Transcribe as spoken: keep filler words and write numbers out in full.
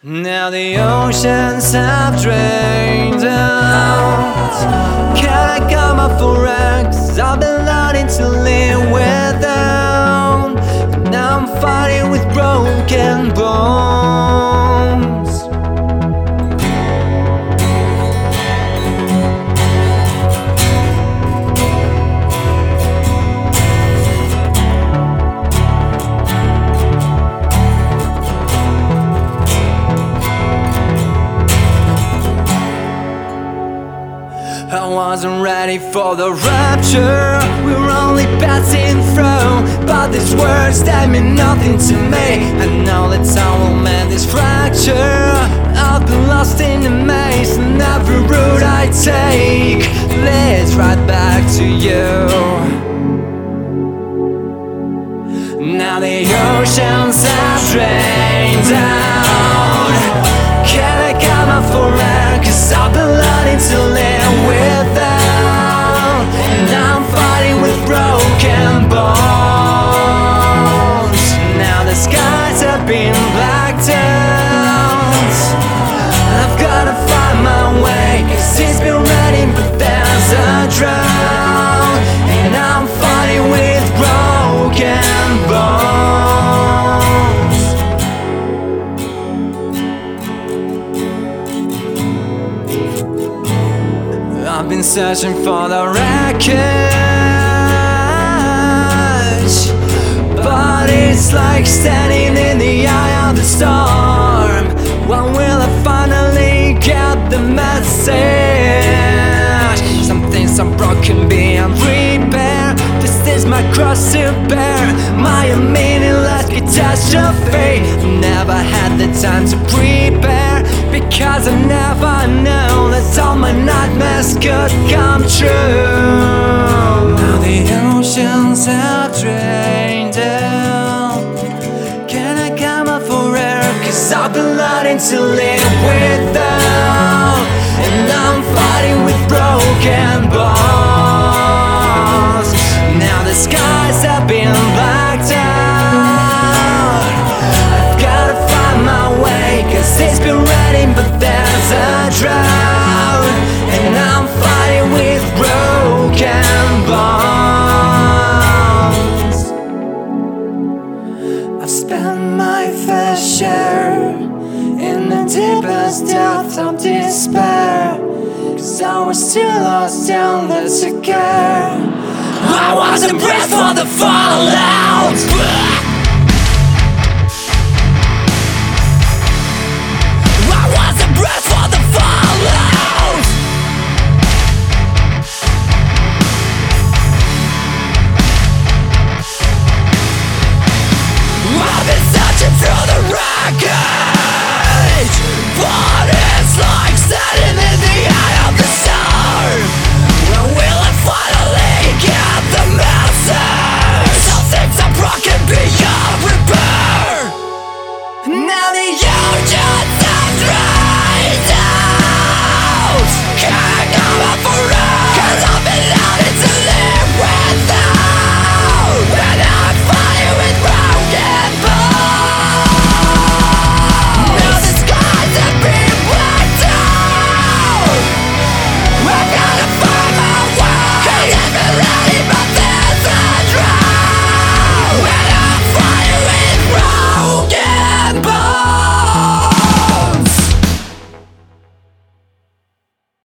Now the oceans have drained out. Can I come up for air? Cause I've been learning to live without. Now I'm fighting with broken bones. I wasn't ready for the rapture. We were only passing through, but these words, they mean nothing to me. I know that time will mend this fracture. I've been lost in the maze, and every route I take leads right back to you. Now the oceans have drained out. Can I come up for air? Cause I've been learning to live without. And I'm fighting with broken bones. Now the skies have been blacked out. I've gotta find my way, cause it's been raining but there's a drought. And I'm fighting with broken bones. I've been searching for the wreckage, but it's like standing in the eye of the storm. When will I finally get the message? Some things are broken beyond repair. This is my cross to bear, my meaningless catastrophe. Never had the time to prepare, because I never knew that all my nightmares could come true. Now the oceans have drained out. Can I come up for air? Cause I've been learning to live without. And I'm fighting with broken bones. Now the skies have been blacked out. I've gotta find my way, cause it's been raining but there's a drought. And I'm fighting with broken bones. I've spent my fair share in the deepest depths of despair, cause I was too lost down there to care. I wasn't bred for the fallout. I wasn't bred for the fallout. I've been searching through the wreckage, but it's like standing in the eye of the storm. When will I finally get the message? Some things are broken beyond repair. Now the oceans have drowned.